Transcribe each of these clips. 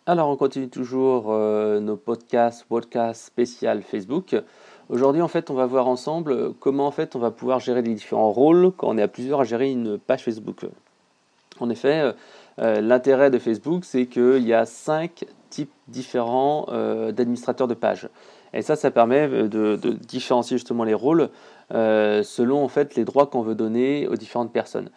Alors, on continue toujours nos podcasts spécial Facebook. Aujourd'hui, en fait, on va voir ensemble comment en fait on va pouvoir gérer les différents rôles quand on est à plusieurs à gérer une page Facebook. En effet, l'intérêt de Facebook, c'est qu'il y a 5 types différents d'administrateurs de pages. Et ça permet de différencier justement les rôles selon en fait les droits qu'on veut donner aux différentes personnes.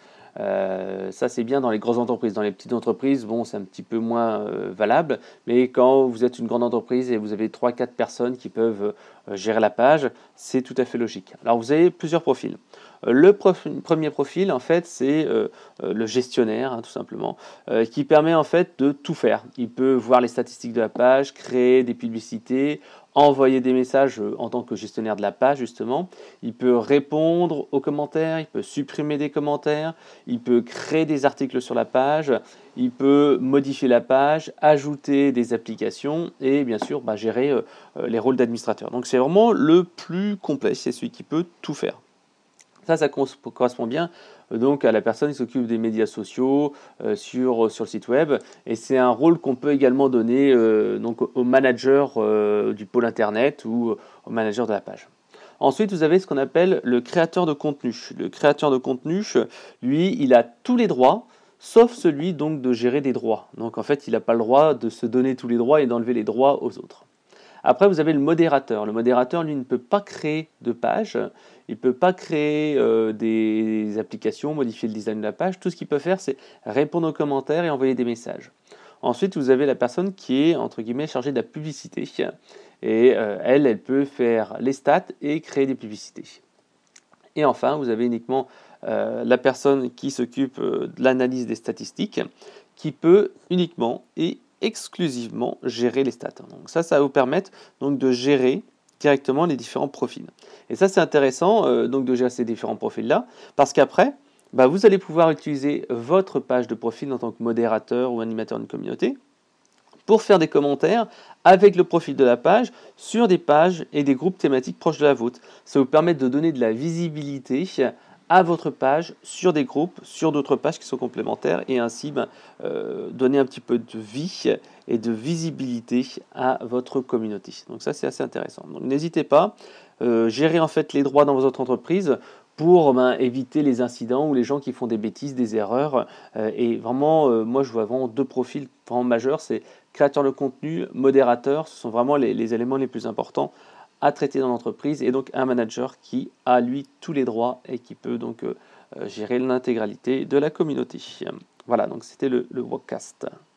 Ça c'est bien dans les grosses entreprises. Dans les petites entreprises, bon, c'est un petit peu moins valable, mais quand vous êtes une grande entreprise et vous avez 3 4 personnes qui peuvent gérer la page, c'est tout à fait logique. Alors vous avez plusieurs profils. Le premier profil, en fait, c'est le gestionnaire, hein, tout simplement, qui permet en fait de tout faire. Il peut voir les statistiques de la page, créer des publicités, envoyer des messages en tant que gestionnaire de la page, justement. Il peut répondre aux commentaires, il peut supprimer des commentaires, il peut créer des articles sur la page, il peut modifier la page, ajouter des applications et bien sûr gérer les rôles d'administrateur. Donc c'est vraiment le plus complet, c'est celui qui peut tout faire. Ça correspond bien donc à la personne qui s'occupe des médias sociaux sur le site web. Et c'est un rôle qu'on peut également donner donc au manager du pôle internet ou au manager de la page. Ensuite, vous avez ce qu'on appelle le créateur de contenu. Le créateur de contenu, lui, il a tous les droits, sauf celui donc de gérer des droits. Donc en fait, il n'a pas le droit de se donner tous les droits et d'enlever les droits aux autres. Après, vous avez le modérateur. Le modérateur, lui, ne peut pas créer de page, il ne peut pas créer des applications, modifier le design de la page. Tout ce qu'il peut faire, c'est répondre aux commentaires et envoyer des messages. Ensuite, vous avez la personne qui est, entre guillemets, chargée de la publicité. Et elle peut faire les stats et créer des publicités. Et enfin, vous avez uniquement la personne qui s'occupe de l'analyse des statistiques, qui peut uniquement et exclusivement gérer les stats. Donc ça va vous permettre donc de gérer directement les différents profils. Et ça, c'est intéressant donc de gérer ces différents profils-là, parce qu'après, vous allez pouvoir utiliser votre page de profil en tant que modérateur ou animateur d'une communauté pour faire des commentaires avec le profil de la page sur des pages et des groupes thématiques proches de la vôtre. Ça vous permet de donner de la visibilité à votre page sur des groupes, sur d'autres pages qui sont complémentaires et ainsi donner un petit peu de vie et de visibilité à votre communauté. Donc ça c'est assez intéressant. Donc n'hésitez pas, gérez en fait les droits dans votre entreprise pour éviter les incidents ou les gens qui font des bêtises, des erreurs. Et vraiment, moi je vois vraiment 2 profils vraiment majeurs, c'est créateur de contenu, modérateur, ce sont vraiment les éléments les plus importants à traiter dans l'entreprise et donc un manager qui a lui tous les droits et qui peut donc gérer l'intégralité de la communauté. Voilà, donc c'était le podcast.